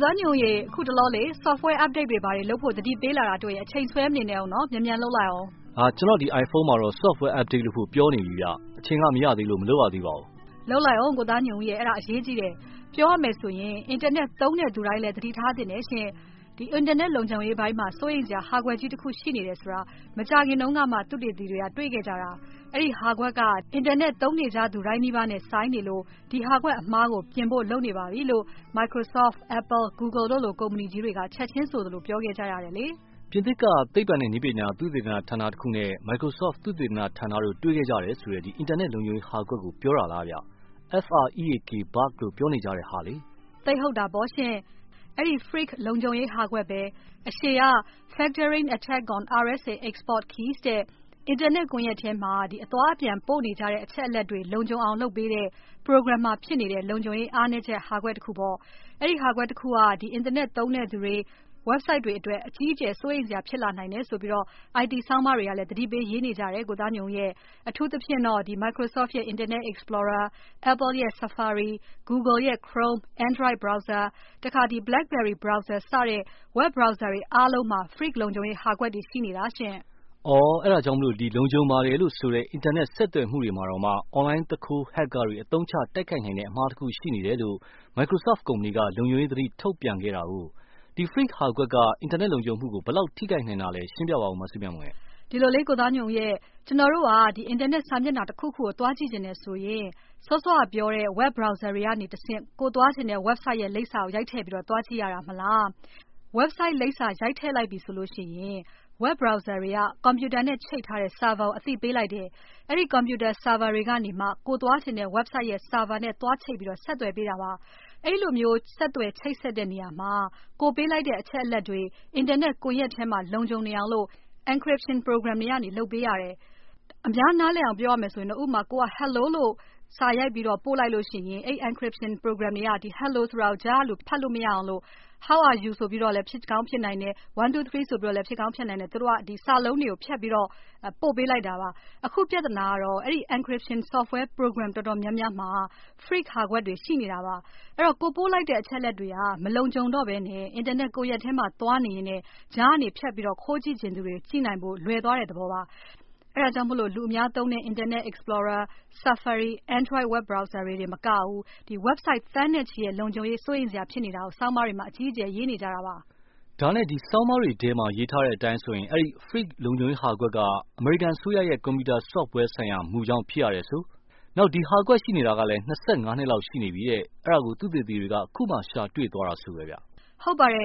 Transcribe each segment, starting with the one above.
သားညုံရေအခုတလောလေ software update တွေပါတယ်လုပ်ဖို့တတိပေးလာတာတွေ့ရအချိန်ဆွဲမနေနဲ့အောင်နော်မြန်မြန်လုပ်လိုက်အောင်ကျွန်တော်ဒီ iPhone မှာတော့ software update လို့ဖို့ပြောနေပြီဗျအချိန်ကမရသေးလို့မလုပ်ရသေးပါဘူးလုပ်လိုက်အောင်ကိုသားညုံရေအဲ့ဒါအရေးကြီးတယ်ပြောရမယ်ဆိုရင် internet သုံးတဲ့သူတိုင်းလည်းတတိထားတင်နေရှင်ဒီ internet လုံခြုံရေးဘိုင်းမှာစိုးရိမ်စရာ hardware ကြီးတစ်ခုရှိနေတယ်ဆိုတာမကြခင်တုန်းကမှသူတေသီတွေကတွေ့ခဲ့ကြတာအဲ့ဒီ hardware က internet သုံးနေကြသူတိုင်းနီးပါးနဲ့ဆိုင်နေလို့ဒီ hardware အမှားကိုပြင်ဖို့လုပ်နေပါပြီလို့ Microsoft, Apple, Google တို့လိုကုမ္ပဏီကြီးတွေကချက်ချင်းဆိုသလိုပြောခဲ့ကြရတယ်လေပြင်သစ်ကသိပ္ပံနဲ့နည်းပညာသုတေသနဌာနတစ်ခုနဲ့ Microsoft သုတေသနဌာနတို့တွေ့ခဲ့ကြတယ်ဆိုတဲ့ဒီ internet လုံခြုံရေး hardware ကိုပြောတာလားဗျFREAK bug လို့ပြောနေကြတဲ့ဟာလေသိဟုတ်တာပေါ့ရှင်အဲ့ဒီ freak လုံခြုံရေး hardware ပဲအရှေ့က factoring attack on RSA export keys တဲ့ internet ကွန်ရက်ထဲမှာဒီအသွားအပြန်ပို့နေကြတဲ့အချက်အလက်တွေလုံခြုံအောင်လုပ်ပေးတဲ့ program မှာဖြစ်နေတဲ့လုံခြုံရေးအားနည်းချက် hardware တစ်ခုပေါ့အဲ့ဒီ hardware တစ်ခုကဒီ internet သုံးတဲ့သူတွေwebsite တွေအတွက်အကြီးအကျယ်စိုးရိမ်စရာဖြစ်လာနိုင်တယ်ဆိုပြီးတော့ IT ဆောင်းပါးတွေကလည်းတတိပေးရေးနေကြတယ်ကိုသားညုံရဲ့အထူးသဖြင့်တော့ဒီ Microsoft ရဲ့ Internet Explorer, Apple ရဲ့ Safari, Google ရဲ့ Chrome, Android browser တခါဒီ BlackBerry browser စတဲ့ web browser တွေအားလုံးမှာ freak လုံခြုံရေး hardware တွေရှိနေတာရှင်အဲ့ဒါကြောင့်မလို့ဒီလုံခြုံပါတယ်လို့ဆိုတဲ့ internet ဆက်သွယ်မှုတွေမှာတော့မှ online တခိုး hacker တွေအသုံးချတိုက်ခိုက်နိုင်တဲ့အမှားတစ်ခုရှိနေတယ်လို့ Microsoft ကုမ္ပဏီကလုံခြုံရေးသတိထုတ်ပြန်ခဲ့တာကိုဒီ freak hardware က internet လုံခြုံမှုကိုဘယ်လောက်ထိခိုက်နိုင်တာလဲရှင်းပြပါဦးမဆုမြတ်မွန်ဒီလိုလေးကိုသားညုံရဲ့ကျွန်တော်တို့ကဒီ internet စာမျက်နှာတစ်ခုခုကိုတွားကြည့်နေဆိုရင်စောစောကပြောတဲ့ web browser တွေကနေတဆင့်ကိုတွားချင်တဲ့ website ရဲ့လိပ်စာကိုရိုက်ထည့်ပြီးတော့တွားကြည့်ရတာမလား website လိပ်စာရိုက်ထည့်လိုက်ပြီဆိုလို့ရှိရင် web browser တွေက computer နဲ့ချိတ်ထားတဲ့ server ကိုအသိပေးလိုက်တယ်အဲ့ဒီ computer server တွေကနေမှကိုတွားချင်တဲ့ website ရဲ့ server နဲ့တွားချိတ်ပြီးတော့ဆက်သွယ်ပေးတာပါအဲ့လိုမျိုးဆက်သွယ်ချိတ်ဆက်တဲ့နေရာမှာကိုပေးလိုက်တဲ့အချက်အလက်တွေ internet ကွန်ရက်ထဲမှာလုံခြုံနေအောင်လို့ encryption program တွေကနေလုပ်ပေးရတယ်အများနားလည်အောင်ပြောရမယ်ဆိုရင်ဥပမာကိုက hello လို့စာရိုက်ပြီးတော့ပို့လိုက်လို့ရှိရင်အဲ့ encryption program တွေကဒီ hello ဆိုတာကိုကြားလို့ဖတ်လို့မရအောင်လို့ how are you ဆိုပြီးတော့လည်းဖြစ်ကောင်းဖြစ်နိုင်တယ်1 2 3ဆိုပြီးတော့လည်းဖြစ်ကောင်းဖြစ်နိုင်တယ်သူတို့ကဒီစာလုံးတွေကိုဖြတ်ပြီးတော့ပို့ပေးလိုက်တာပါအခုပြဿနာကတော့အဲ့ဒီ encryption software program တော်တော်များများမှာ freak hardware တွေရှိနေတာပါအဲ့တော့ကိုပို့လိုက်တဲ့အချက်လက်တွေကမလုံခြုံတော့ဘဲနဲ့ internet ကိုရက်ထဲမှာသွားနေရင်လည်းကြားကနေဖြတ်ပြီးတော့ခိုးကြည့်ခြင်းသူတွေကြည့်နိုင်ဖို့လွယ်သွားတဲ့သဘောပါအဲ့ဒါကြောင့်မလို့လူအများသုံးတဲ့ Internet Explorer, Safari, Android web browser တွေမကဘူးဒီ website သန်းနဲ့ချီရဲ့လုံခြုံရေးစိုးရိမ်စရာဖြစ်နေတာကိုစောင်းပါးတွေမှာအကြီးအကျယ်ရေးနေကြတာပါဒါနဲ့ဒီဆောင်းပါးတွေထဲမှာရေးထားတဲ့အတိုင်းဆိုရင်အဲ့ဒီ freak လုံခြုံရေး hardware က American ဆိုရရဲ့ computer software ဆိုင်ရာမူကြောင့်ဖြစ်ရတယ်ဆိုနောက်ဒီ hardware ရှိနေတာကလည်း25နှစ်လောက်ရှိနေပြီတဲ့အဲ့ဒါကိုသူတေသီတွေကအခုမှရှာတွေ့သွားတာဆိုပဲဗျဟုတ်ပါတယ်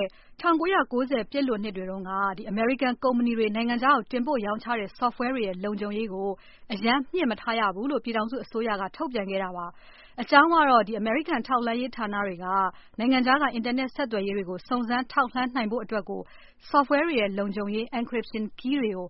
1990ပြည့်လွန်နှစ်တွေတုန်းကဒီ American ကုမ္ပဏီတွေနိုင်ငံခြားကိုတင်ပို့ရောင်းချတဲ့ software တွေရဲ့လုံခြုံရေးကိုအရန်မြင့်မထားရဘူးလို့ပြည်ထောင်စုအစိုးရကထုတ်ပြန်ခဲ့တာပါအကြောင်းကတော့ဒီ American ထောက်လှမ်းရေးဌာနတွေကနိုင်ငံခြားက internet ဆက်သွယ်ရေးတွေကိုစုံစမ်းထောက်လှမ်းနိုင်ဖို့အတွက်ကို software တွေရဲ့လုံခြုံရေး encryption key တွေကို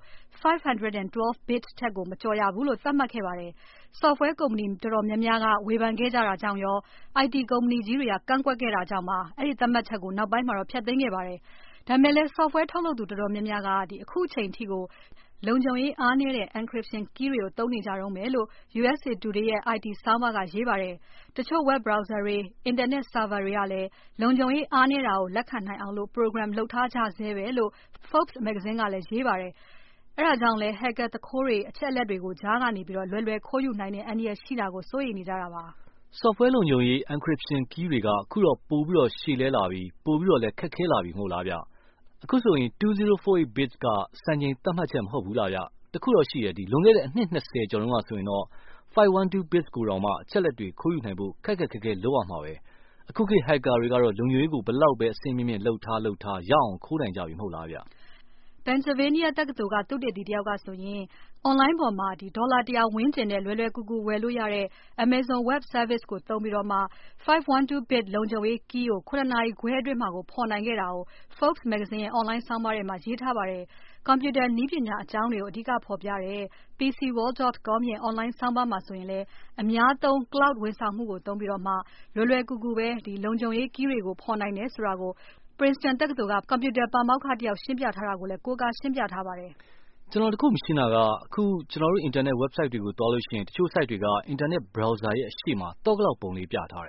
512 bit ထက်ကိုမကျော်ရဘူးလို့သတ်မှတ်ခဲ့ပါတယ်software ကုမ္ပဏီတော်တော်များများကဝေဖန်ခဲ့ကြတာကြောင့်ရော IT ကုမ္ပဏီကြီးတွေကကန့်ကွက်ခဲ့တာကြောင့်ပါအဲ့ဒီသတ်မှတ်ချက်ကိုနောက်ပိုင်းမှာတော့ဖျက်သိမ်းခဲ့ပါတယ်ဒါပေမဲ့လည်း software ထုတ်လုပ်သူတော်တော်များများကဒီအခုချိန်ထိကိုလုံခြုံရေးအားနည်းတဲ့ encryption key တွေကိုသုံးနေကြတုန်းပဲလို့ USA Today ရဲ့ IT ဆောင်းပါးကရေးပါတယ်တချို့ web browser တွေ internet server တွေကလည်းလုံခြုံရေးအားနည်းတာကိုလက်ခံနိုင်အောင်လို့ program လုပ်ထားကြဆဲပဲလို့ Forbes မဂ္ဂဇင်းကလည်းရေးပါတယ်အဲ့ဒါကြောင့်လဲ hacker သူခိုးတွေအချက်အလက်တွေကိုကြားကနေပြီးတော့လွယ်လွယ်ခိုးယူနိုင်တဲ့အန္တရာယ်ရှိတာကိုစိုးရိမ်နေကြတာပါ software လုံခြုံရေး encryption key တွေကအခုတော့ပိုပြီးတော့ရှည်လဲလာပြီးပိုပြီးတော့လည်းခက်ခဲလာပြီမဟုတ်လားဗျအခုဆိုရင်2048 bits ကစံချိန်သတ်မှတ်ချက်မဟုတ်ဘူးလားဗျတခုတော့ရှိတယ်ဒီလွန်ခဲ့တဲ့အနှစ်20ကျော်တုန်းကဆိုရင်တော့512 bits ကိုတောင်မှအချက်လက်တွေခိုးယူနိုင်ဖို့ခက်ခက်ခဲခဲလုပ်ရမှာပဲအခုခေတ် hacker တွေကတော့လုံခြုံရေးကိုဘယ်လောက်ပဲအစိမ့်မြင့်လှုပ်ထားရအောင်ခိုးနိုင်ကြပြီမဟုတ်လားဗျ Pennsylvania တက္ကသိုလ်ကသုတေသီတယောက်ကဆိုရင် online ပေါ်မှာဒီဒေါ်လာ100ဝန်းကျင်နဲ့လွယ်လွယ်ကူကူဝယ်လို့ရတဲ့ Amazon Web Service ကိုသုံးပြီးတော့မှ512 bit လုံခြုံရေး key ကို9နာရီခွဲအတွင်းမှာကိုဖော်နိုင်ခဲ့တာကို Forbes မဂ္ဂဇင်းရဲ့ online ဆောင်းပါးထဲမှာရေးထားပါတယ်။ Computer နည်းပညာအကြောင်းတွေကိုအဓိကဖော်ပြတဲ့ PCWorld.com ရဲ့ online ဆောင်းပါးမှာဆိုရင်လည်းအများသုံး cloud ဝန်ဆောင်မှုကိုသုံးပြီးတော့မှလွယ်လွယ်ကူကူပဲဒီလုံခြုံရေး key တွေကိုဖော်နိုင်တယ်ဆိုတာကိုPrinceton တက္ကသိုလ်က computer ပါမောက္ခတယောက်ရှင်းပြထားတာကိုလည်းကိုးကားရှင်းပြထားပါတယ်ကျွန်တော်တခုမရှင်းတာကအခုကျွန်တော်တို့ internet website တွေကိုတွားလို့ရှိရင်တချို့ site တွေက internet browser ရဲ့အရှေ့မှာတော့ကလောက်ပုံလေးပြထားတယ်တ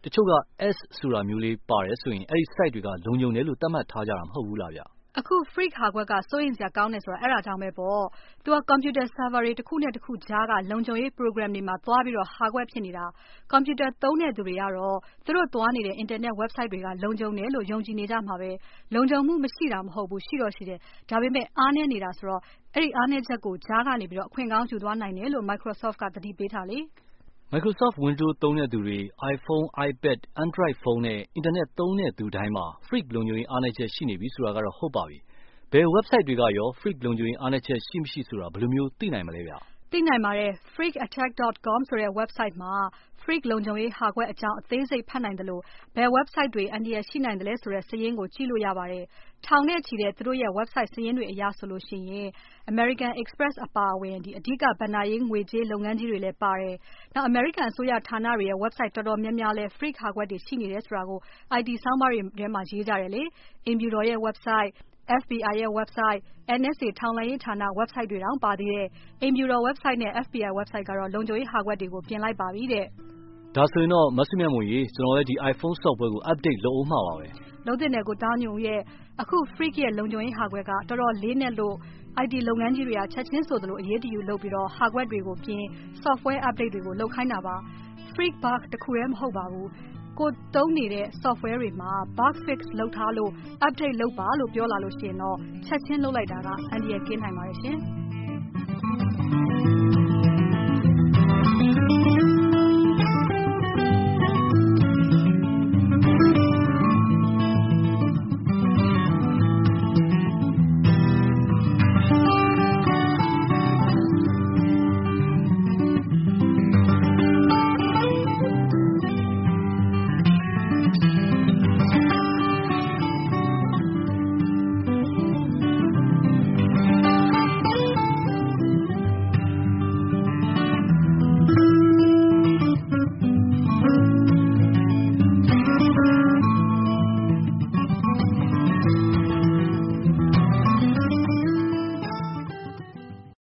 တချို့က S ဆိုတာမျိုးလေးပါတယ်ဆိုရင်အဲ့ဒီ site တွေကလုံခြုံတယ်လို့သတ်မှတ်ထားကြတာမဟုတ်ဘူးလားဗျအခု Freak ဟာကွက်ကစိုးရိမ်စရာကောင်းတယ်ဆိုတာအဲ့ဒါကြောင့်ပဲပေါ့။ သူက computer server တွေတစ်ခုနဲ့တစ်ခုကြားကလုံခြုံရေး program တွေမှာသွားပြီးဟာကွက်ဖြစ်နေတာ။ computer သုံးတဲ့သူတွေကတော့သူတို့သွားနေတဲ့ internet website တွေကလုံခြုံတယ်လို့ယုံကြည်နေကြမှာပဲ။လုံခြုံမှုမရှိတာမဟုတ်ဘူးရှိတော့ရှိတယ်။ဒါပေမဲ့အားနည်းနေတာဆိုတော့အဲ့ဒီအားနည်းချက်ကိုကြားကနေအခွင့်ကောင်းယူသွားနိုင်တယ်လို့ Microsoft ကသတိပေးထားလေ။ Microsoft Windows သုံးတဲ့သူတွေ iPhone, iPad, Android ဖုန်းနဲ့ Internet သုံးတဲ့သူတိုင်းမှာ Freak လုံခြုံရေးအားနည်းချက်ရှိနေပြီဆိုတာကတော့ဟုတ်ပါပြီ။ဘယ် website တွေကရော Freak လုံခြုံရေးအားနည်းချက်ရှိမရှိဆိုတာဘယ်လိုမျိုးသိနိုင်မလဲဗျ။သိနိုင်ပါတယ်။ freakattack.com ဆိုတဲ့ website မှာ Freak လုံခြုံရေးဟာကွက်အကြောင်းအသေးစိတ်ဖတ်နိုင်သလိုဘယ် website တွေအန္တရာယ်ရှိနိုင်သလဲဆိုတဲ့စာရင်းကိုကြည့်လို့ရပါတယ်။ထောင်နဲ့ချီတဲ့သူတို့ရဲ့ website စာရင်းတွေအရဆိုရင် American Express အပါအဝင်အဓိကဘဏ္ဍာရေးငွေကြေးလုပ်ငန်းကြီးတွေလည်းပါတယ်။နောက် American အစိုးရဌာနတွေရဲ့ website တော်တော်များများလည်း Freak ဟာကွက်တွေရှိနေတယ်ဆိုတာကို IT ဆောင်းပါးတွေထဲမှာရေးကြတယ်လေ။အိမ်ဖြူတော်ရဲ့ website FBI ရဲ့ website, NSA ထောက်လှမ်းရေးဌာန website တွေတောင်ပါသေးတယ်။အိမ်ဖြူတော် website နဲ့ FBI website ကတော့လုံခြုံရေးဟာကွက်တွေကိုပြင်လိုက်ပါပြီတဲ့။ဒါဆိုရင်တော့မစုမြတ်မွန်ရေကျွန်တော်လည်းဒီ iPhone software ကို update လုပ်အောင်မှာပါပဲ။လုပ်တဲ့နယ်ကိုတောင်းညွန်ရဲ့အခု Freak ရဲ့လုံခြုံရေးဟာကွက်ကတော်တော်လေးနဲ့လို့ IT လုပ်ငန်းကြီးတွေကချက်ချင်းဆိုသလိုအရေးတယူလုပ်ပြီးဟာကွက်တွေကိုပြင် software update တွေကိုလုပ်ခိုင်းတာပါ။ Freak bug တခုတည်းမဟုတ်ပါဘူး။ကိုသုံးနေတဲ့ software တွေမှာ bug fix လုပ်ထားလို့ update လုပ်ပါလို့ပြောလာလို့ရှိရင်တော့ချက်ချင်းလုပ်လိုက်တာကအန္တရာယ်ကင်းနိုင်ပါတယ်ရှင်။